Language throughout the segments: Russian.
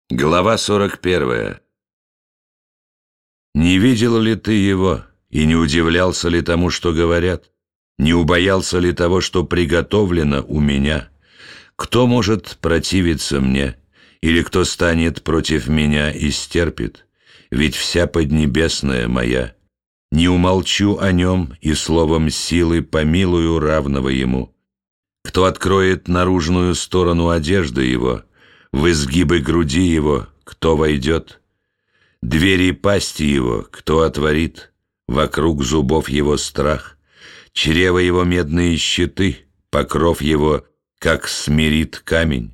Глава 41. «Не видел ли ты его, и не удивлялся ли тому, что говорят? Не убоялся ли того, что приготовлено у меня? Кто может противиться мне, или кто станет против меня и стерпит? Ведь вся поднебесная моя. Не умолчу о нем и словом силы помилую равного ему. Кто откроет наружную сторону одежды его, в изгибы груди его кто войдет? Двери пасти его кто отворит? Вокруг зубов его страх, чрево его медные щиты, покров его, как смирит камень.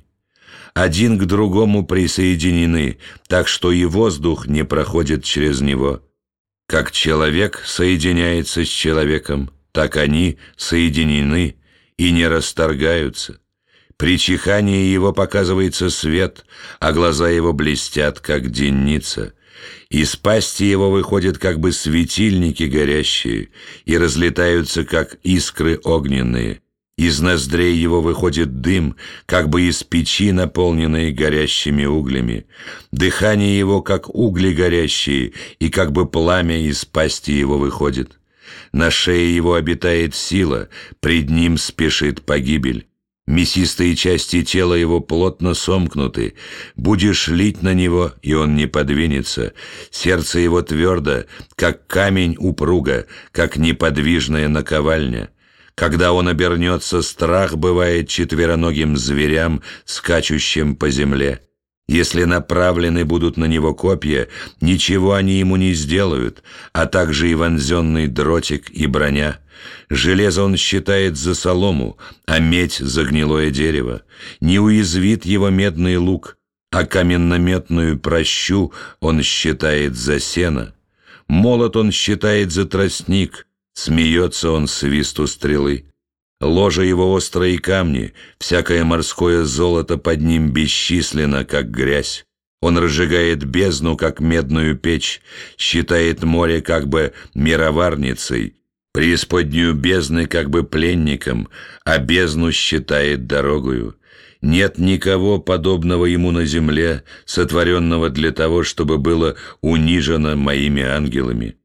Один к другому присоединены, так что и воздух не проходит через него. Как человек соединяется с человеком, так они соединены и не расторгаются. При чихании его показывается свет, а глаза его блестят, как денница. Из пасти его выходят как бы светильники горящие и разлетаются, как искры огненные. Из ноздрей его выходит дым, как бы из печи, наполненной горящими углями. Дыхание его, как угли горящие, и как бы пламя из пасти его выходит. На шее его обитает сила, пред ним спешит погибель. Мясистые части тела его плотно сомкнуты. Будешь лить на него, и он не подвинется. Сердце его твердо, как камень упруго, как неподвижная наковальня. Когда он обернется, страх бывает четвероногим зверям, скачущим по земле. Если направлены будут на него копья, ничего они ему не сделают, а также и вонзенный дротик и броня. Железо он считает за солому, а медь за гнилое дерево. Не уязвит его медный лук, а каменнометную прощу он считает за сено. Молот он считает за тростник, смеется он свисту стрелы. Ложа его острые камни, всякое морское золото под ним бесчисленно, как грязь. Он разжигает бездну, как медную печь, считает море как бы мироварницей, преисподнюю бездны как бы пленником, а бездну считает дорогою. Нет никого подобного ему на земле, сотворенного для того, чтобы было унижено моими ангелами.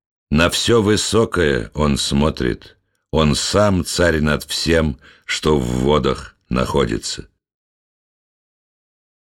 На все высокое он смотрит. Он сам царь над всем, что в водах находится.